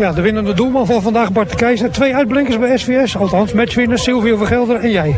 Ja, de winnende doelman van vandaag, Bart de Keizer. 2 uitblinkers bij SVS, althans matchwinners, Silvio Vergelder en jij.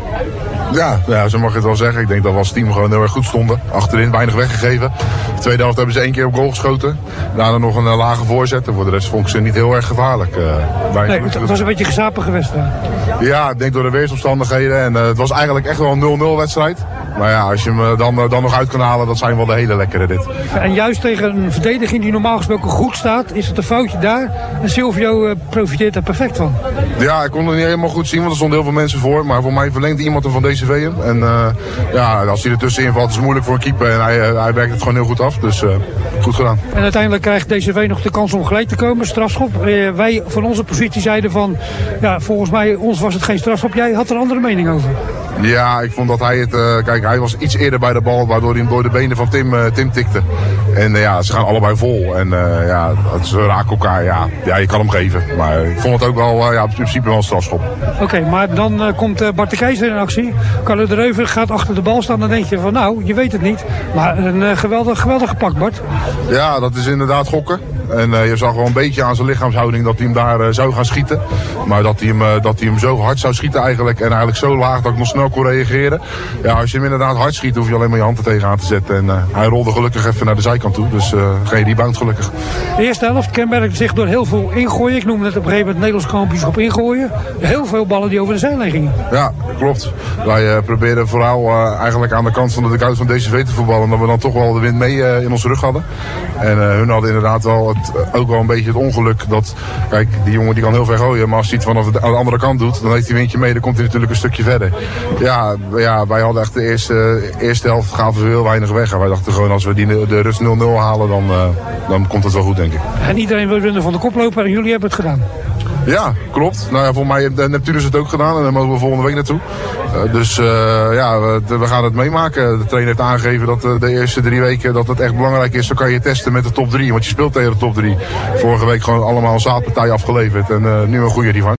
Ja, zo mag je het wel zeggen. Ik denk dat we als team gewoon heel erg goed stonden. Achterin weinig weggegeven. De tweede helft hebben ze 1 keer op goal geschoten. Daarna nog een lage voorzet. En voor de rest vond ik ze niet heel erg gevaarlijk. Nee, het was een beetje gezapige wedstrijd. Ja, ik denk door de weersomstandigheden. En het was eigenlijk echt wel een 0-0 wedstrijd. Maar ja, als je hem dan nog uit kan halen, dat zijn wel de hele lekkere dit. En juist tegen een verdediging die normaal gesproken goed staat, is het een foutje daar. En Silvio profiteert er perfect van. Ja, ik kon het niet helemaal goed zien, want er stonden heel veel mensen voor. Maar voor mij verlengt iemand hem van DCV hem. En als hij er tussenin valt, is het moeilijk voor een keeper. En hij werkt het gewoon heel goed af. Dus goed gedaan. En uiteindelijk krijgt DCV nog de kans om gelijk te komen. Strafschop. Wij van onze positie zeiden van, ja, volgens mij ons was het geen strafschop. Jij had er een andere mening over. Ja, ik vond dat hij het... kijk, hij was iets eerder bij de bal, waardoor hij hem door de benen van Tim tikte. En ze gaan allebei vol. En ze raken elkaar. Ja, je kan hem geven. Maar ik vond het ook wel, in principe wel een strafschop. Oké, maar dan komt Bart de Keizer in actie. Carlo de Reuver gaat achter de bal staan. Dan denk je van, nou, je weet het niet. Maar een geweldig gepakt, Bart. Ja, dat is inderdaad gokken. En je zag wel een beetje aan zijn lichaamshouding dat hij hem daar zou gaan schieten. Maar dat hij hem zo hard zou schieten eigenlijk. En eigenlijk zo laag dat ik nog snel kon reageren. Ja, als je hem inderdaad hard schiet, hoef je alleen maar je hand er tegenaan te zetten. En hij rolde gelukkig even naar de zijkant toe. Dus geen rebound gelukkig. De eerste helft kenmerkt zich door heel veel ingooien. Ik noemde het op een gegeven moment Nederlands kampioenschap ingooien. Heel veel ballen die over de zijlijn gingen. Ja, klopt. Wij probeerden vooral eigenlijk aan de kant van de dugout van DCV te voetballen. Omdat we dan toch wel de wind mee in onze rug hadden. En hun hadden inderdaad wel ook wel een beetje het ongeluk dat, kijk, die jongen die kan heel ver gooien, maar als hij het vanaf de andere kant doet, dan heeft hij windje mee, dan komt hij natuurlijk een stukje verder. Ja, wij hadden echt de eerste helft gaven we heel weinig weg. En wij dachten gewoon, als we de rust 0-0 halen, dan komt het wel goed, denk ik. En iedereen wil winnen van de koploper en jullie hebben het gedaan. Ja, klopt. Nou ja, voor mij heeft Neptunus het ook gedaan en daar mogen we volgende week naartoe. We gaan het meemaken. De trainer heeft aangegeven dat de eerste 3 weken dat het echt belangrijk is. Dan kan je testen met de top 3, want je speelt tegen de top 3. Vorige week gewoon allemaal een zaadpartij afgeleverd en nu een goede revanche.